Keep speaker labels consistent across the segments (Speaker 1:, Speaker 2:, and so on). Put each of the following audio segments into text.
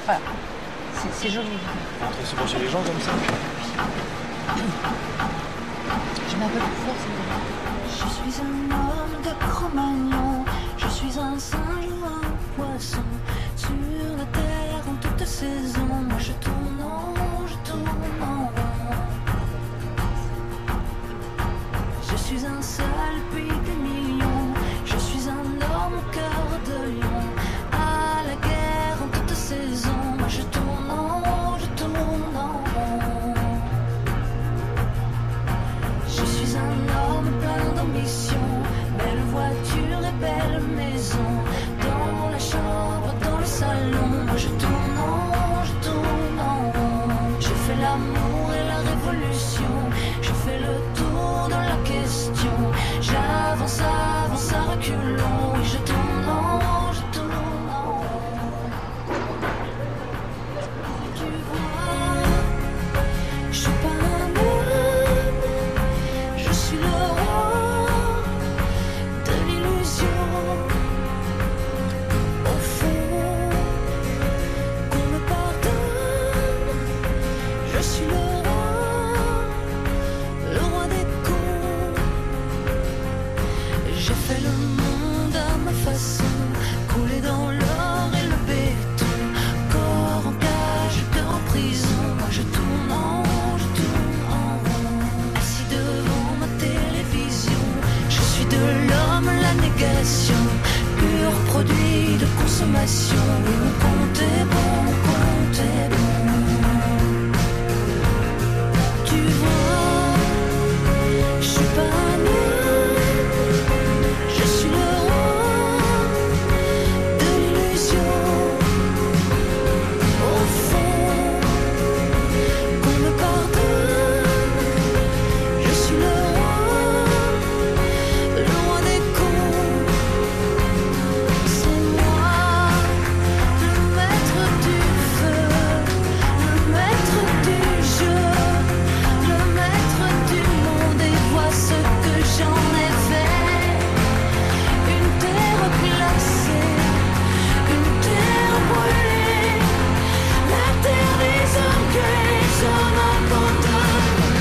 Speaker 1: Voilà. C'est joli.
Speaker 2: Faut rentrer souvent chez les gens comme ça.
Speaker 1: Je mets un peu plus fort, c'est bon.
Speaker 3: Je suis un homme de Cro-Magnon, je suis un singe ou un poisson. Sur la terre en toute saison, moi je tourne en rond, je tourne en rond. Je suis un seul puis des millions, je suis un homme au cœur de lion. À la guerre en toute saison, moi je tourne en rond, je tourne en rond. Je suis un homme plein d'ambition, belle voiture et belle maison. Dans la chambre, dans le salon, moi je tourne en rond, je tourne en rond. Je fais l'amour et la révolution, je fais le tour de la question. J'avance, avance à reculons, et je tourne en rond, je tourne en rond. Tu vois, je suis pas un homme, je suis le roi de l'illusion. Au fond, qu'on me pardonne, je suis le roi des cons. J'ai fait le monde à ma façon, coulé dans l'or et le béton. Corps en cage, cœur en prison, moi je tourne en rond, je tourne en rond. Assis devant ma télévision, je suis de l'homme la négation, pur produit de consommation. Oui, mon compte est bon, mon compte est bon. Tu vois, je suis pas un homme, je suis le roi de l'illusion. Au fond, qu'on me pardonne, je suis le roi des cons. C'est moi, le maître du feu, le maître du jeu, le maître du monde, et vois ce que j'en ai fait. Une terre glacée, une terre brûlée, la terre des hommes que les hommes abandonnent.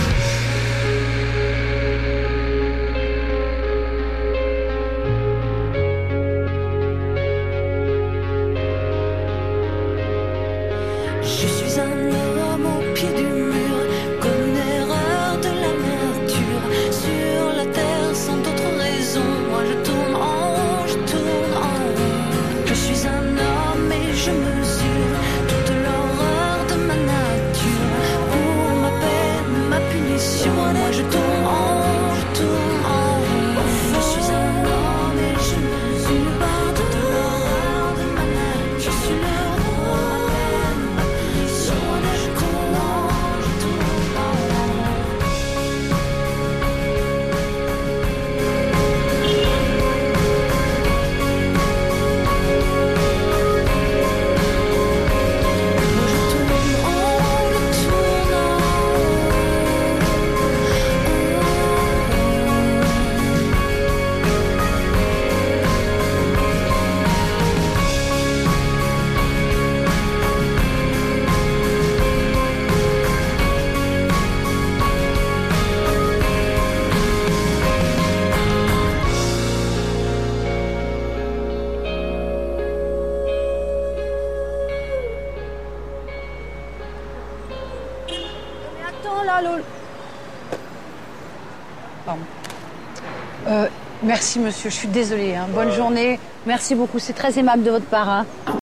Speaker 3: Je suis un homme au pied du mur, comme une erreur de la nature. Sur la terre sans d'autre raison, moi je tourne en rond, je tourne en rond. Je suis un homme et je mesure toute l'horreur de ma nature. Pour ma peine, ma punition, moi je tourne en rond, je tourne en rond. Je suis un homme et je mesure toute l'horreur de ma nature. Je suis le roi, ma punition, moi je tourne en rond, je tourne en rond. Moi je tourne en rond, je tourne en
Speaker 1: Mais attends là, Lolo. Pardon. Merci monsieur, je suis désolée. Hein. Bonne journée. Merci beaucoup, c'est très aimable de votre part. Hein.